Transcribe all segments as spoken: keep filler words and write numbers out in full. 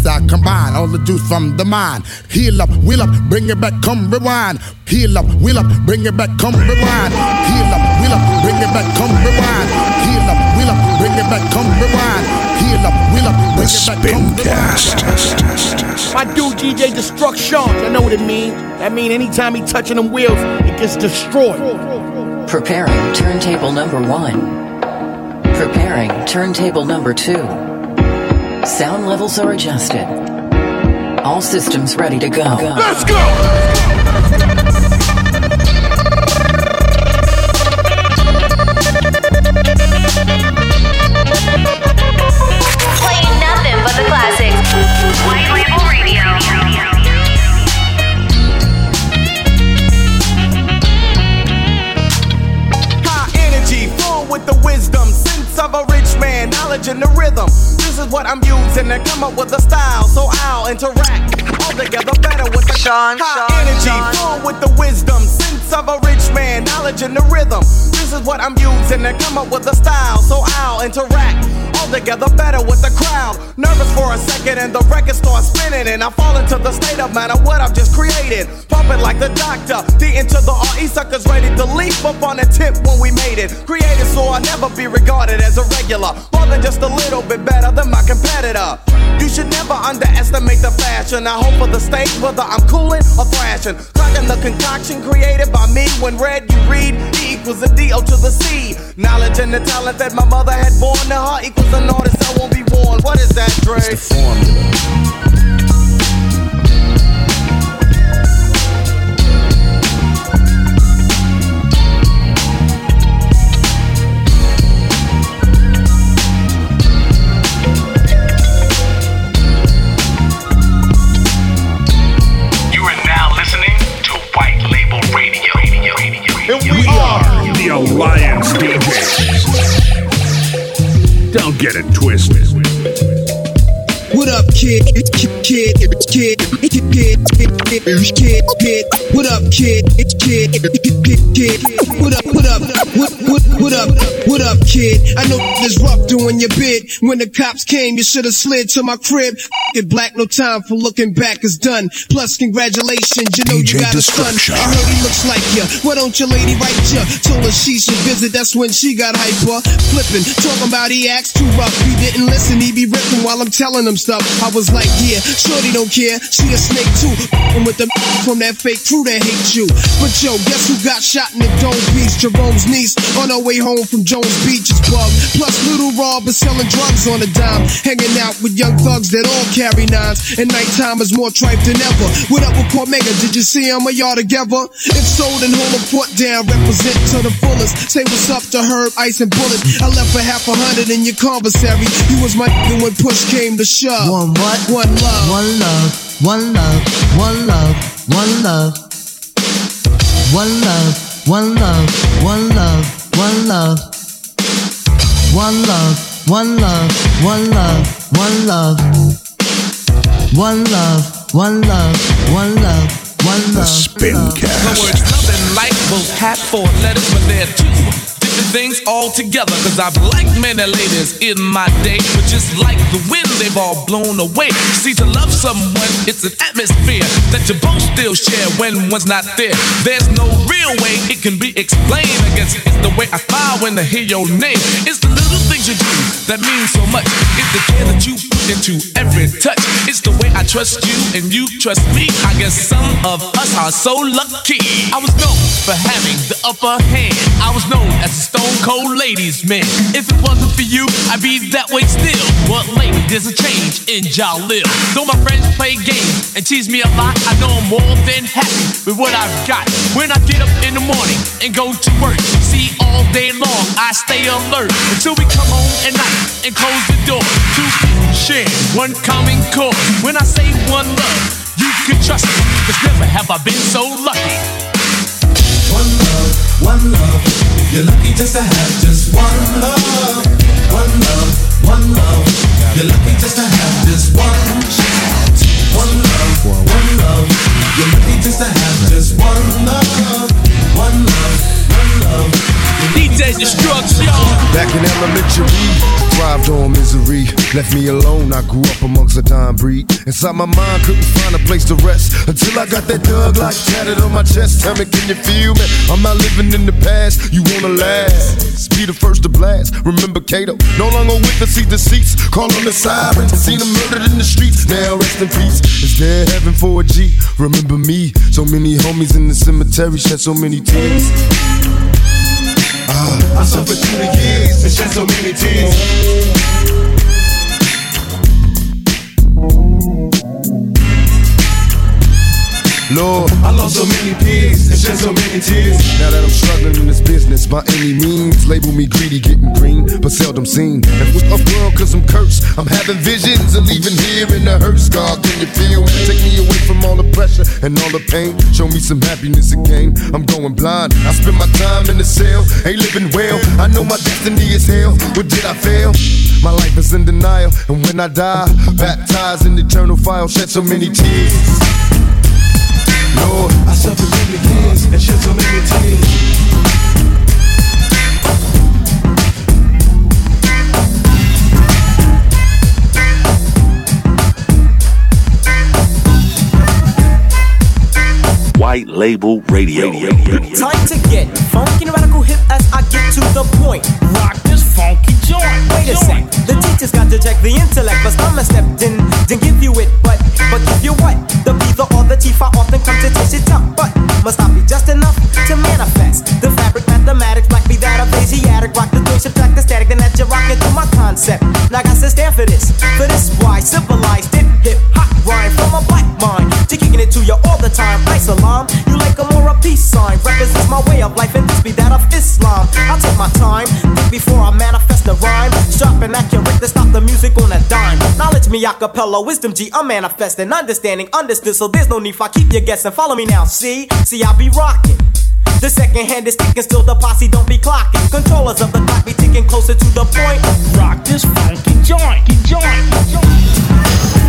as I combine all the juice from the mind. Heal up, wheel up, bring it back, come rewind. Heal up, wheel up, bring it back, come rewind. Heal up, wheel up, bring it back, come rewind. Heal up, wheel up, bring it back, come rewind. Heal up, wheel up, bring it back, come rewind. My dude D J Destruction, I know what it means. That mean anytime he touching them wheels, it gets destroyed. Preparing turntable number one. Preparing turntable number two. Sound levels are adjusted. All systems ready to go. Let's go! Playing nothing but the classics. White Label Radio. High energy, full with the wisdom, sense of a rich man, knowledge in the rhythm. This is what I'm using to come up with a style, so I'll interact all together better with the Sean, high Sean, energy, Sean. full with the wisdom, sense of a rich man, knowledge in the rhythm. This is what I'm using to come up with a style, so I'll interact all together better with the crowd. Nervous for a second and the record starts spinning, and I fall into the state of matter what I've just created. Pumping like the doctor, D into the R E, suckers ready to leap up on the tip when we made it. Created so I'll never be regarded as a regular, more than just a little bit better than my competitor. You should never underestimate the fashion. I hope for the stage, whether I'm cooling or thrashing. Cracking the concoction created by me. When read, you read, E equals a D O to the C. Knowledge and the talent that my mother had born to her equals an artist that won't be born. What is that, Dre? It's the formula. We are the Alliance D Js. Don't get it twisted. What up, kid? Kid, kid, kid, kid, kid, kid, kid. What up, kid? Kid, kid, kid. What up, what up? What, what, what up? What up, kid? I know this rough doing your bid. When the cops came, you should have slid to my crib. Get black, no time for looking back is done. Plus, congratulations, you know you got a son. I heard he looks like ya. Why don't your lady write ya? Told her she should visit, that's when she got hyper. Flipping, talking about he acts too rough. He didn't listen, he be ripping while I'm telling him stuff. I was like, yeah, shorty don't care. She a snake too. And with the from that fake crew that hate you. But yo, guess who got shot in the Dome Beach? Jerome's niece on her way home from Jones Beach is bugged. Plus, Little Rob is selling drugs on a dime. Hanging out with young thugs that all carry nines. And nighttime is more tripe than ever. What up with Cormega? Did you see him? Are y'all together? If so, then hold a foot down. Represent to the fullest. Say what's up to Herb, Ice, and Bullet. I left for half a hundred in your commissary. You was my nigga when push came to shove. One what? One love. One love. One love. One love. One love. One love. One love. One love. One love. One love. One love. One love. One love. One love. One love. One love. One love. The Spincast. No words, nothing like both hat for letters, but they're two different things all together. Cause I've liked many ladies in my day, but just like the wind, they've all blown away. See, to love someone, it's an atmosphere that you both still share when one's not there. There's no real way it can be explained. I guess it's the way I smile when I hear your name. It's the little things you do that mean so much. It's the care that you put into every touch. It's the way I trust you and you trust me. I guess some of us are so lucky. I was known for having the upper hand. I was known as a stone cold ladies man. If it wasn't for you, I'd be that way still. But lately there's a change in Jalil. Though my friends play games and tease me a lot, I know I'm more than happy with what I've got. When I get up in the morning and go to work, see all day long I stay alert until we come home at night and close the door. Two people share one common cause. When I say one love, you can trust me, cause never have I been so lucky. One love, one love, you're lucky just to have just one love. One love, one love, you're lucky just to have just one shot. One love, one love, you're lucky just to have just one love. One love, one love. D J Destruction. Back in elementary, thrived on misery. left me alone. I grew up amongst a dying breed. Inside my mind, couldn't find a place to rest until I got that Doug like tatted on my chest. Tell me, can you feel me? I'm not living in the past. You wanna last? Be the first to blast. Remember Kato? No longer with the seat deceits. Call on the sirens. Seen them murdered in the streets. Now rest in peace. Is there heaven for a G? Remember me? So many homies in the cemetery shed so many tears. Ah, I suffered through the years and shed so many tears. Lord, I lost so many peers and shed so many tears. Now that I'm struggling in this business by any means, label me greedy, getting green, but seldom seen. And with a world cause I'm cursed, I'm having visions of leaving here in the hearse. God, can you feel me? Take me away from all the pressure and all the pain. Show me some happiness again. I'm going blind. I spend my time in the cell, ain't living well. I know my destiny is hell. What did I fail? My life is in denial, and when I die, baptized in eternal fire, shed so many tears. Lord, I suffered many years and shed so many tears. White Label Radio. Time to get funky and radical hip as I get to the point. Rock this funky joint. Wait a sec, the teacher's got to check the intellect, but I'm a step in, didn't give you it, but but give you what? The B, the or the T, I often come to taste it tough, but must not be just enough to manifest the fabric mathematics, like be that of Asiatic. Rock the doing, subtract the static, then that you're rocking to my concept. Now I got to stand for this, for this why civilized dip hip hop rhyme from a black mind to kicking it to you all the time. Salam, you like a more a peace sign. Represents my way of life and this be that of Islam. I'll take my time, think before I manifest the rhyme. Sharp and accurate to stop the music on a dime. Knowledge me acapella, wisdom G, I'm manifesting. Understanding, understood, so there's no need for I keep you guessing. Follow me now, see, see I be rocking. The second hand is ticking, still the posse don't be clocking. Controllers of the clock be ticking closer to the point. Rock this funky joint, joint, joint.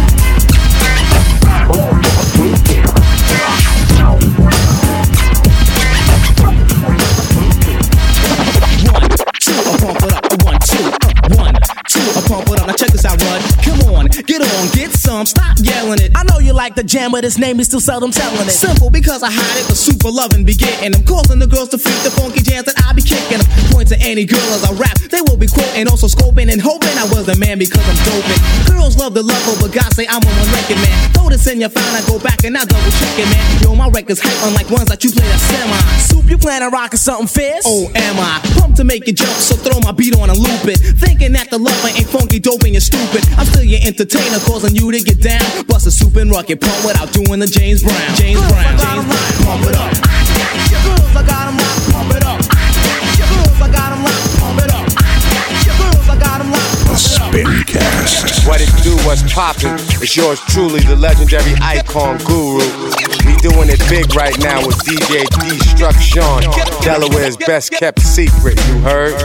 Pump it up, now check this out, Rud. Come on, get on, get some, stop yelling it. I know you like the jam, but his name is still seldom telling it. Simple, because I hide it, but super loving be getting them. Causing the girls to freak the funky jams that I be kicking them. Point to any girl as I rap, they will be quoting, also scoping and hoping I was the man because I'm doping. Girls love the lover, but guys say I'm on one record, man. Throw this in your phone, I go back and I double check it, man. Yo, my record's hype, unlike ones that you play a semi. Soup, you plan on rocking something fierce? Oh, am I? Pumped to make you jump, so throw my beat on and loop it. Thinking that the lover ain't funky dope and you're stupid. I'm still your entertainer, causing you to get down. Bust a soup and rock it, pump without doing the James Brown. James Girls, Brown, I got James 'em Brown. locked, pump it up. Girls, I got 'em locked, pump it up. Girls, I got 'em locked, pump it up. Girls, I got 'em locked, pump it up. Spincast. What it do, what's poppin'? It's yours truly, the legendary icon guru. We doing it big right now with D J Destruction, Delaware's best kept secret. You heard?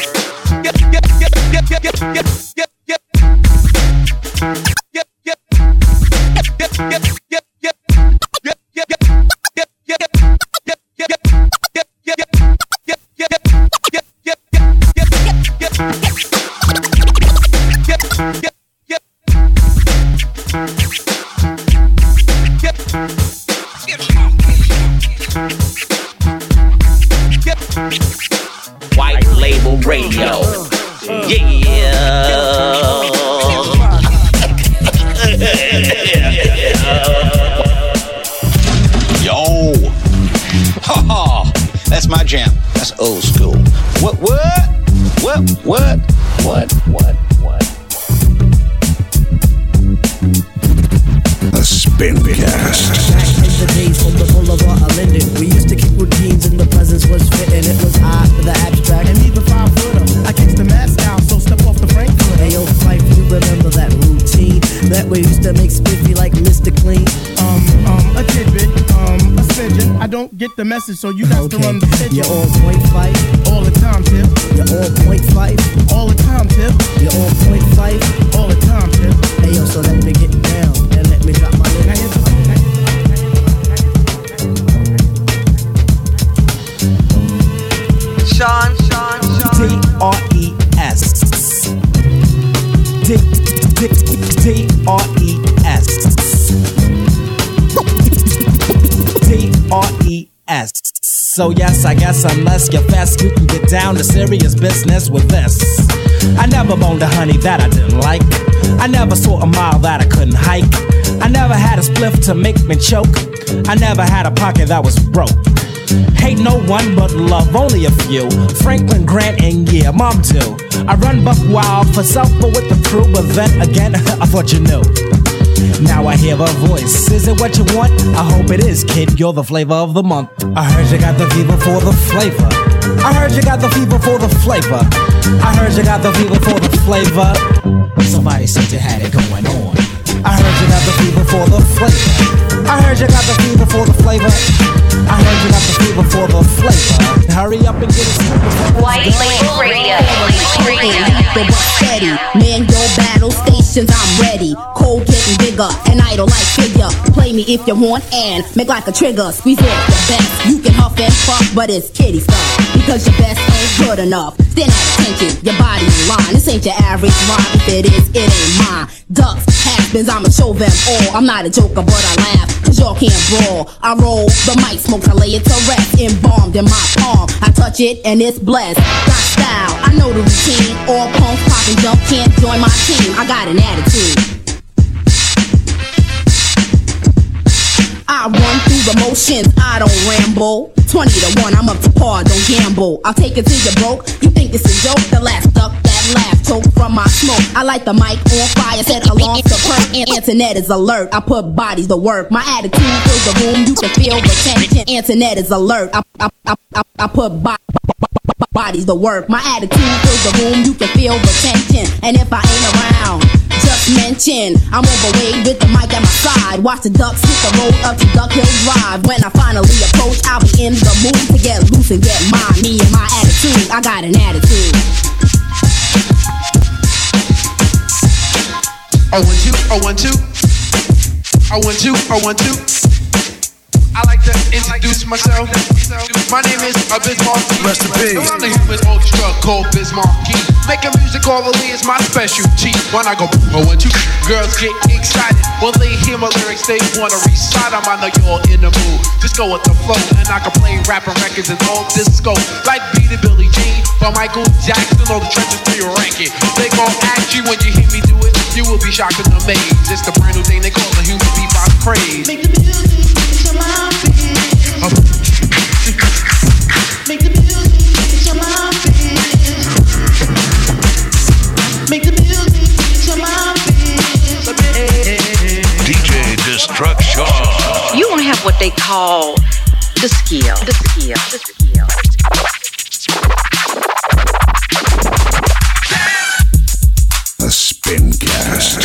White Label Radio. Yeah. Yo. Ha ha. That's my jam. That's old school. What, what? What, what? What, what, what? The Spincast. Back in the days from the boulevard of Linden, we used to kick routines and the presence was fitting. It was hot for the abstract and even five footer. I kicked the mask down, so step off the Franklin. Hey yo, Fife, you remember that routine that we used to make spiffy like Mister Clean? Um, um, a tidbit, um, a smidgen. I don't get the message, so you have Okay. to run the pigeon. You're on point five. All the time, Tip. You're on point five. All the time, Tip. You're on point five. All the time, Tip. Hey yo, so let me get down and let me drop my little. Sean, Sean, Sean. D R E S. D E S. T R E S. So yes, I guess unless you're fast, you can get down to serious business with this. I never boned a honey that I didn't like. I never saw a mile that I couldn't hike. I never had a spliff to make me choke. I never had a pocket that was broke. Hate no one but love only a few. Franklin Grant and yeah, Mom too. I run buck wild for self but with the crew. But then again, I thought you knew. Now I hear a voice. Is it what you want? I hope it is, kid. You're the flavor of the month. I heard you got the fever for the flavor. I heard you got the fever for the flavor. I heard you got the fever for the flavor. Somebody said you had it going on. I heard you got the fever for the flavor. I heard you got the fever for the flavor. I heard you got the fever for the flavor. Hurry up and get it started. White Label Radio. The buck steady. Man, your battle stations, I'm ready. Cold getting bigger, an idol like figure. Play me if you want and make like a trigger. Squeeze off the best. You can huff and puff, but it's kitty stuff. Because your best ain't good enough. Stand at attention, your body in line. This ain't your average rhyme. If it is, it ain't mine. Ducks, has-beens, I'ma show them all. I'm not a joker, but I laugh, cause y'all can't brawl. I roll the mic, smoke, I lay it to rest. Embalmed in my palm, I touch it and it's blessed. Got style, I know the routine. All punks, pop and jump, can't join my team. I got an attitude. I run through the motions, I don't ramble. Twenty to one, I'm up to par, don't gamble. I'll take it till you're broke. You think it's a joke? The last duck that laugh choke from my smoke. I light the mic on fire, set alarm to perk. Antoinette is alert, I put bodies to work. My attitude fills the room, you can feel the tension. Antoinette is alert, I I I I, I put bo- bodies to work. My attitude fills the room, you can feel the tension. And if I ain't around, just mention I'm overweight with the mic at my side. Watch the ducks hit the road up to Duck Hill Drive. When I finally approach, I'll be in the mood to get loose and get mine. Me and my attitude, I got an attitude. Oh one two, oh one two, oh one two, oh one two. I like to introduce myself. My name is Bismarck. Rest in peace. I'm the human ultra called Bismarck Key. Making music all the way is my specialty. When I go oh one two, girls get excited when they hear my lyrics. They wanna recite them. I know you're in the mood. Just go with the flow, and I can play rapping records and all disco. Like Beat It, Billie Jean, but Michael Jackson, all the trenches for your ranking. They gon' ask you when you hear me do it. You will be shocked and amazed. It's the brand new thing they call the human beatbox craze. Make the music to my feet. Make the music to my feet. Make the music to my feet. D J Destruction. You don't have what they call the skill. The skill. The skill. The Spincast.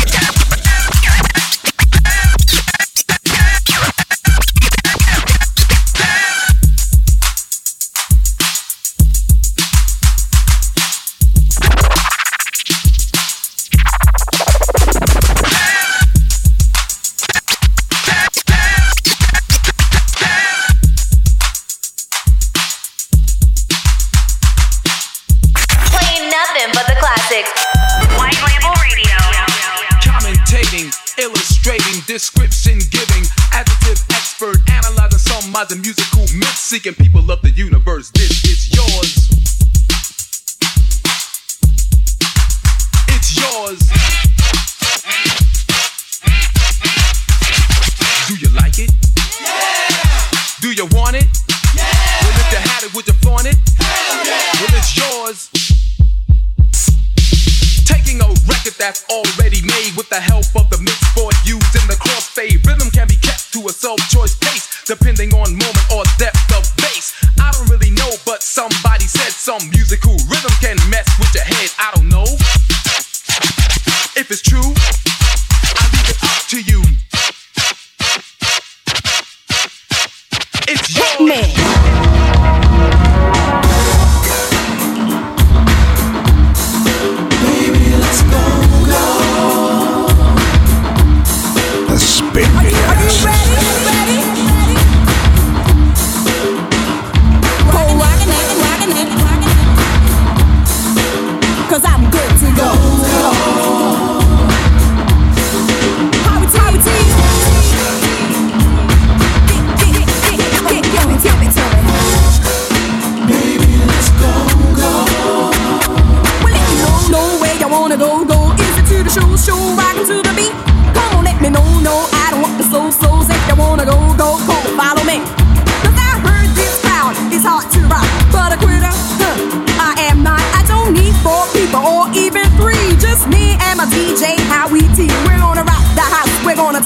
Description giving, adjective expert, analyzing some of the musical myths, seeking people of the universe. This is yours. It's yours. Do you like it? Yeah. Do you want it? Yeah. Well, if you had it, would you flaunt it? Yeah. Well, it's yours. Taking a record that's already made with the help of the mix board used in the crossfade. Rhythm can be kept to a self-choice pace, depending on moment or depth of bass. I don't really know, but somebody said some musical rhythm can mess with your head. I don't know if it's true. I leave it up to you. It's yours. Man.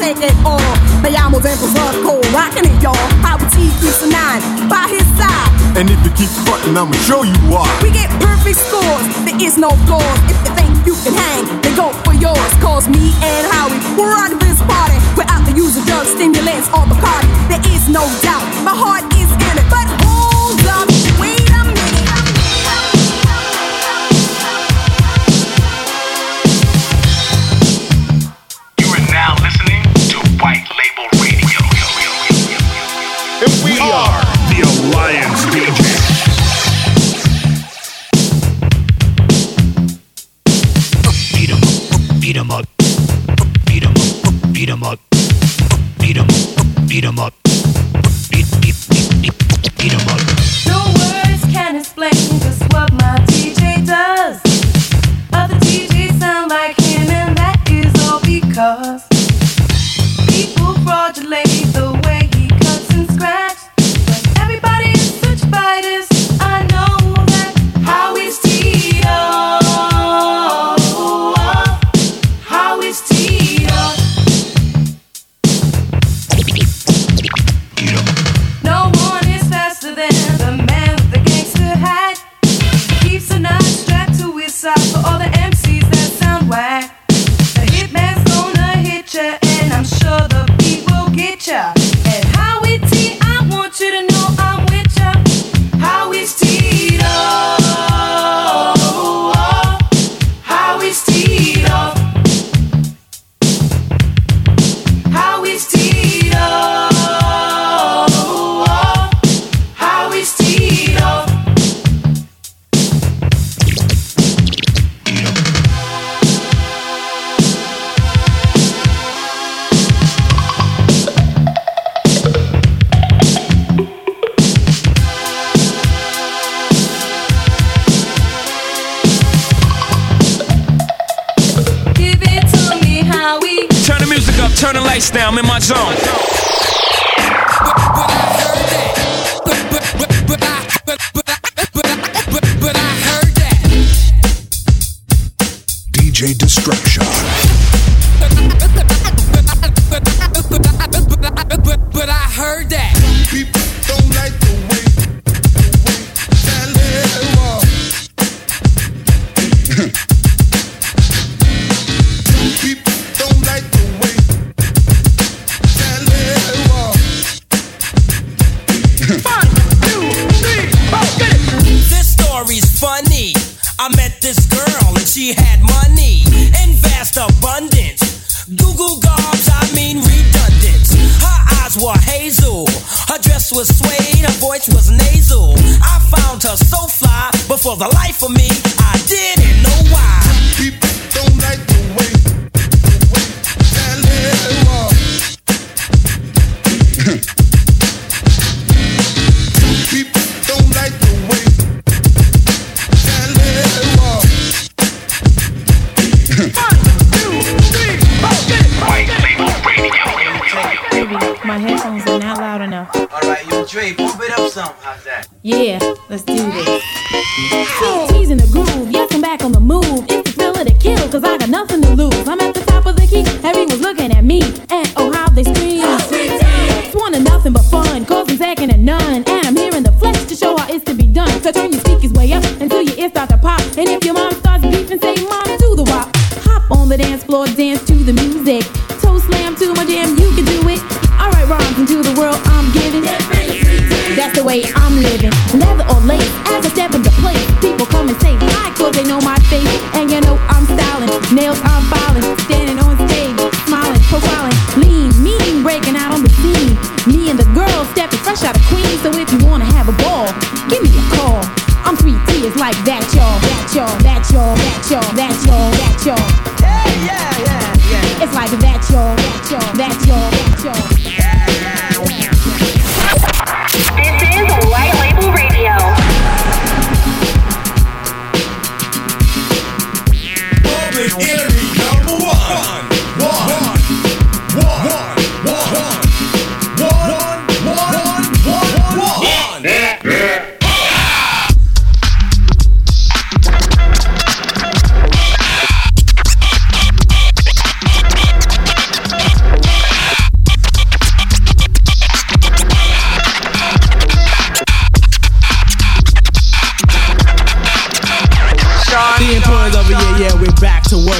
take it all. Veamos en Brazil, rockin' it, y'all. Howard T keeps a nine by his side. And if you keep frontin', I'ma show you why. We get perfect scores, there is no flaws. If you think you can hang, then go for yours. Cause me and Howie, we're on this party. We're out to use the drugs, stimulants, all the party. There is no doubt, my heart is in it. But hold up, wait a minute. You are now listening to White Label Radio. And we are the Alliance D J. Beat 'em up, beat 'em up, beat 'em up, beat 'em up, beat 'em up, beat 'em up, beat, beat, beat, beat, beat 'em up. No words can explain just what my D J does. Other D Js sound like him, and that is all because people fraudulate the way he cuts and scratches. But everybody is such fighters. I know that how is Tito. How is Tito? No one is faster than the man with the gangster hat. Keeps a knife strapped to his side for all the M Cs that sound whack. The hitman's gonna hit ya, and I'm sure the beat will get ya. And how it T, I want you to know I'm with ya. How is Tito? How is Tito? How is Tito? How is Tito? Give it to me, Howie. Turn the music up, turn the lights down, I'm in my zone. D J Destruction. But I heard that. People don't like the way, the way that little walk. People don't like the way that little walk. One, two, three, four, get it. This story's funny. I met this girl and she had money in vast abundance. Google gobs, I mean redundant. Her eyes were hazel, her dress was suede, her voice was nasal. I found her so fly, but for the life of me, I didn't know why. People don't like the way, the way that little walk. People don't like the way that little walk. White Label Radio. Baby, my headphones are not loud enough. Alright, yo, Dre, pump it up some. How's that? Yeah, let's do this. He's in the groove, yes, I'm back on the move. It's the thrill of the kill, cause I got nothing to lose. I'm at the top of the key, everyone's looking at me. And oh, how they scream. It's one of nothing but fun, cause I'm second to none. And I'm here in the flesh to show how it's to be done. So turn your speakers way up until your ears start to pop. And if your mom starts beefing, say mom to the wop. Hop on the dance floor, dance to the music. Toe slam to my jam, you can do it. Alright, rhymes into the world I'm giving. That's the way I'm living. Leather or lace, as I step into place, people come and say hi, cause they know my face. And you know I'm styling, nails I'm filing, standing on stage, smiling, profiling, lean, mean, breaking out on the scene. Me and the girls stepping fresh out of Queens. So if you wanna have a ball, give me a call. I'm three T, it's like that, y'all, that, y'all, that, y'all, that, y'all, that, y'all, that, y'all. Yeah, yeah, yeah, yeah. It's like that, y'all, that, y'all, that, y'all, that, y'all. Yeah, yeah, yeah. This is White Label Radio. Urban Enemy number one. One. One. One. One. One. One. One.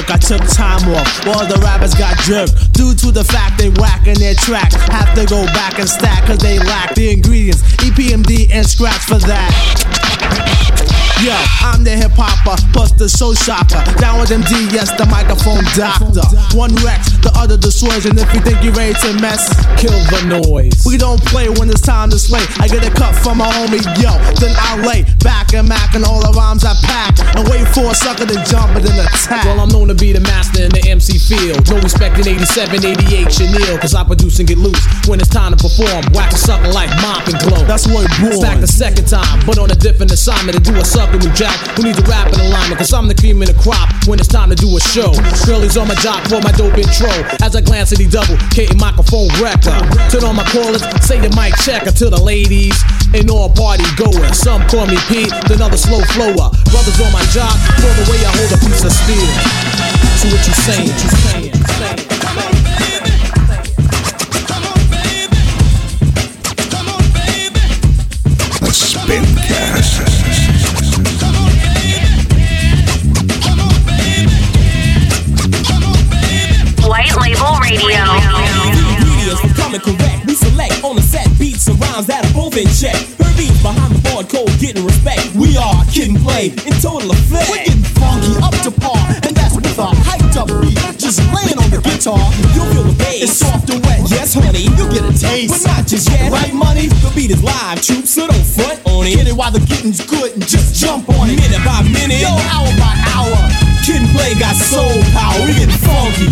work, I took time off. While the rappers got jerked due to the fact they whacking their track. Have to go back and stack cause they lack the ingredients, E P M D and scratch for that. Yo, I'm the hip hopper, plus the soul shocker. Down with M D, yes, the microphone doctor. One Rex, the other dissuasion. If you think you're ready to mess, kill the noise. We don't play when it's time to slay. I get a cut from my homie, yo, then I lay back and mac and all the rhymes I pack and wait for a sucker to jump and then attack. Well, I'm known to be the master in the M C field. No respect in eighty-seven, eighty-eight, Chanel, cause I produce and get loose when it's time to perform. Whack a sucker like Mop and Glow. That's what it born. Stack the second time, but on a different assignment to do a sucker with Jack, who needs a rap in alignment, cause I'm the cream in the crop when it's time to do a show. Girlies on my jock for my dope intro. As I glance at the double, K microphone wrecker. Turn on my callers, say the mic checker to the ladies and all party goers. Some call me Pete, another slow flower. Brothers on my jock, for the way I hold a piece of steel. So what you saying? What you saying? The Spincast. White Label Radio. Coming correct, we select on the set beats and rhymes that are both in check. Her beats behind the board code, getting respect. We are Kid and Play in total effect. We're getting funky up to par, and that's with a hyped up beat. Just laying on the guitar, you'll feel the bass. It's soft and wet. Yes, honey, you'll get a taste, but not just yet. Right, money? The beat is live, troops, so don't front on it. Get it while the getting's good and just jump on it. Minute by minute, yo, hour by hour. Kid and Play got soul power. We getting funky.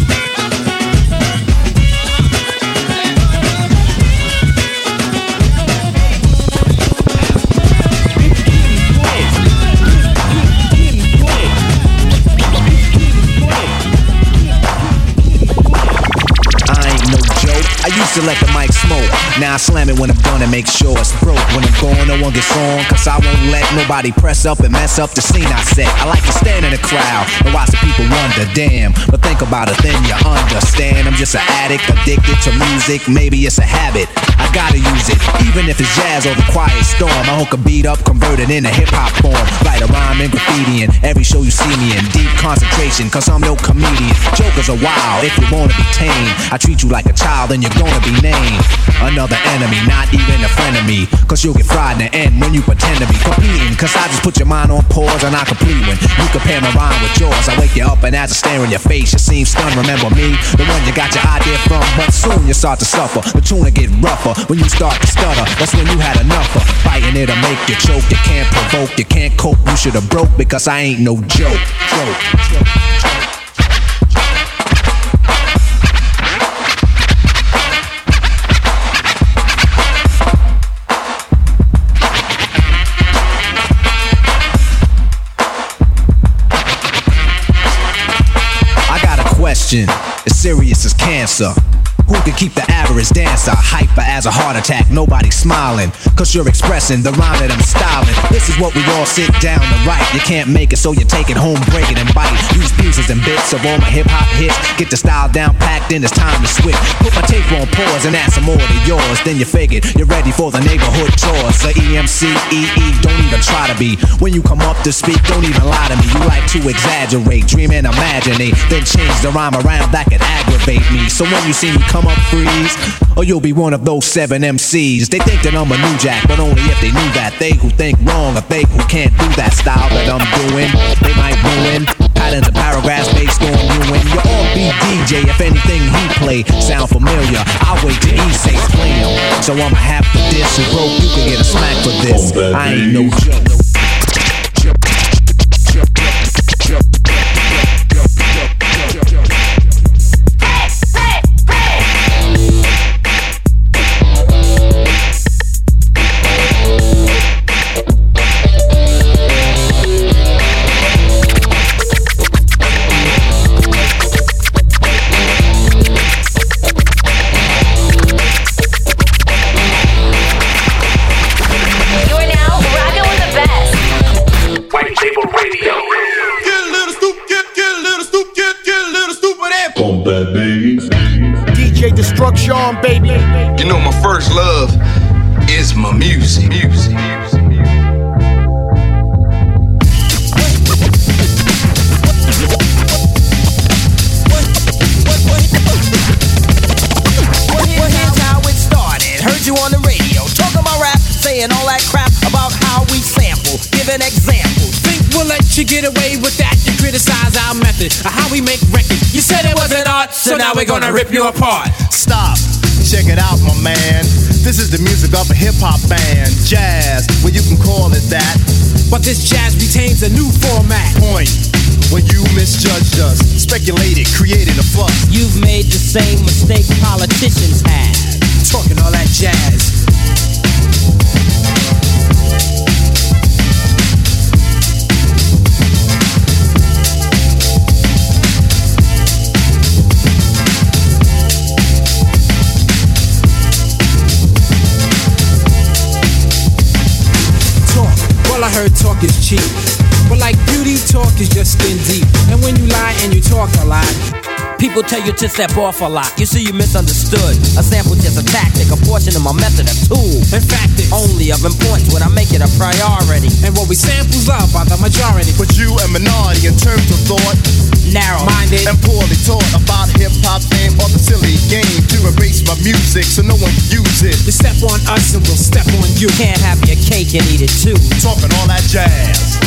I used to let the mic smoke, now I slam it when I'm done and make sure it's broke. When I'm gone, no one gets on, cause I won't let nobody press up and mess up the scene I set. I like to stand in the crowd and watch the people wonder, damn. But think about it, then you understand. I'm just an addict, addicted to music, maybe it's a habit. I gotta use it, even if it's jazz or the quiet storm. I hook a beat up, convert it into hip-hop form. Write a rhyme and graffiti in every show you see me in. Deep concentration, cause I'm no comedian. Jokers are wild, if you wanna be tame. I treat you like a child and you're gonna be named another enemy, not even a friend of me. Cause you'll get fried in the end when you pretend to be competing. Cause I just put your mind on pause and I complete when you compare my rhyme with yours. I wake you up and as I stare in your face, you seem stunned. Remember me, the one you got your idea from. But soon you start to suffer, the tune will get rougher. When you start to stutter, that's when you had enough of fighting it'll make you choke. You can't provoke, you can't cope, you should've broke. Because I ain't no joke, joke, joke. As serious as cancer. Who can keep the average dancer hyper as a heart attack? Nobody's smiling, cause you're expressing the rhyme that I'm styling. This is what we all sit down to write. You can't make it, so you take it home, break it and bite. Use pieces and bits of all my hip-hop hits. Get the style down packed, then it's time to switch. Put my tape on pause and add some more to yours. Then you figured you're ready for the neighborhood chores. The E M C, E E, don't even try to be. When you come up to speak, don't even lie to me. You like to exaggerate, dream and imaginate, then change the rhyme around that could aggravate me. So when you see me come up, freeze, or you'll be one of those seven M Cs. They think that I'm a new jack, but only if they knew that. They who think wrong, or they who can't do that style that I'm doing, they might ruin patterns and paragraphs based on you. And you all be D J if anything he play sound familiar. I'll wait till he says play him. So I'ma have to diss you, bro. You can get a smack for this. I ain't no joke. D J Destruction, baby. You know my first love is my music. Music. an example. Think we'll let you get away with that? You criticize our method of how we make records. You said it wasn't art, so now we're gonna rip you apart. Stop, check it out, my man. This is the music of a hip-hop band. Jazz, well you can call it that. But this jazz retains a new format. Point, when you misjudged us, speculated, created a fuss. You've made the same mistake politicians have. Talking all that jazz. Well, I heard talk is cheap, but like beauty, talk is just skin deep. And when you lie and you talk a lot, people tell you to step off a lot. You see, you misunderstood. A sample just a tactic, a portion of my method, a tool. In fact, it's only of importance when I make it a priority. And what we samples love by the majority. But you a minority in terms of thought, narrow-minded and poorly taught about hip-hop fame or the silly game to erase my music so no one can use it. You step on us and we'll step on you. Can't have your cake and eat it too. Talking all that jazz.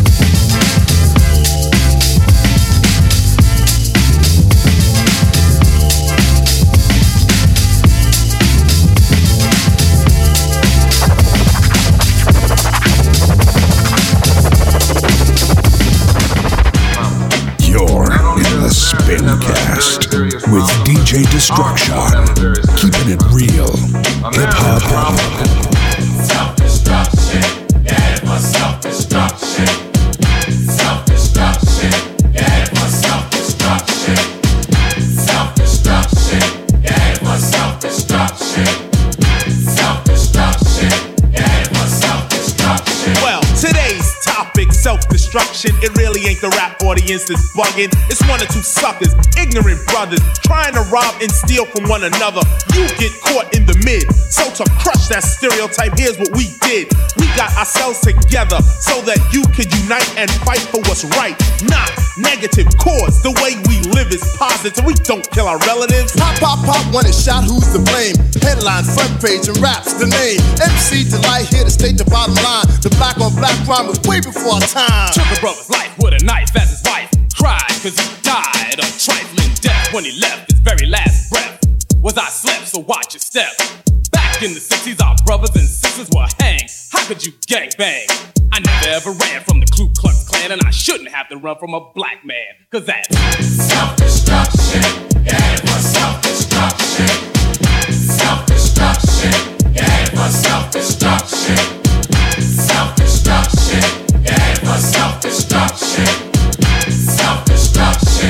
Spincast with D J Destruction, keeping it real, hip hop. Self-destruction, yeah, it was self-destruction. Self-destruction, yeah, it was self-destruction. Self-destruction, yeah, it was self-destruction. Self-destruction, yeah, it was self-destruction. Well, today's topic, self-destruction, it really ain't the rap audience that's bugging. It's one or two suckers, ignorant brothers, trying to rob and steal from one another. You get caught in the mid. So to crush that stereotype, here's what we did. We got ourselves together so that you could unite and fight for what's right, not negative cause. The way we live is positive. We don't kill our relatives. Pop, pop, pop, when it's shot, who's to blame? Headline, front page, and raps the name. M C Delight here to state the bottom line. The black on black crime was way before our time. Took a brother's life with a knife as his wife cried, cause he died of trifling death when he left his very last breath. Was I slept, so watch your step. Back in the sixties, our brothers and sisters were hanged. How could you gang bang? I never ever ran from the Ku Klux Klan, and I shouldn't have to run from a black man, cause that's self-destruction. Yeah, it was self-destruction. Self-destruction. Yeah, it was self-destruction. Self-destruction. Yeah, it was self-destruction. Self-destruction.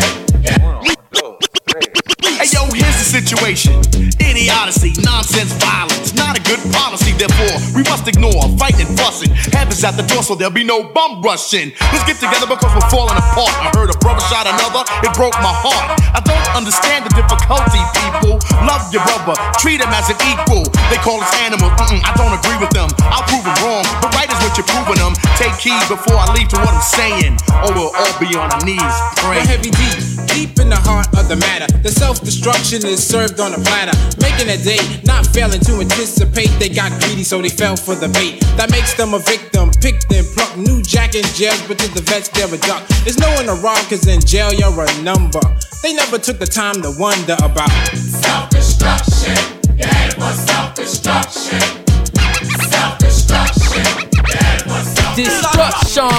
Hey yo, here's the situation. Idiocy, nonsense, violence, not a good policy. Therefore, we must ignore fighting and fussing. Heaven's at the door, so there'll be no bum rushing. Let's get together because we're falling apart. I heard a brother shot another, it broke my heart. I don't understand the difficulty, people. Love your brother, treat him as an equal. They call us animals, mm-mm, I don't agree with them. I'll prove it wrong, but right is what you're proving them. Take heed before I leave to what I'm saying, or we'll all be on our knees praying. Heavy deep, deep in the heart of the matter. The self-destruction is served on a platter, making a date, not failing to anticipate. They got greedy, so they fell for the bait. That makes them a victim, picked and plucked. New jack in jail, but to the vets they're a duck. There's no one to rob, cause in jail you're a number. They never took the time to wonder about self-destruction. Yeah, it was self-destruction. Self-destruction. Yeah, it was self-destruction.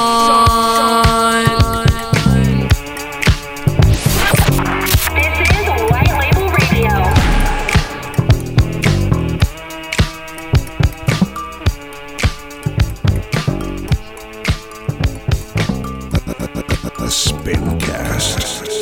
Spincast.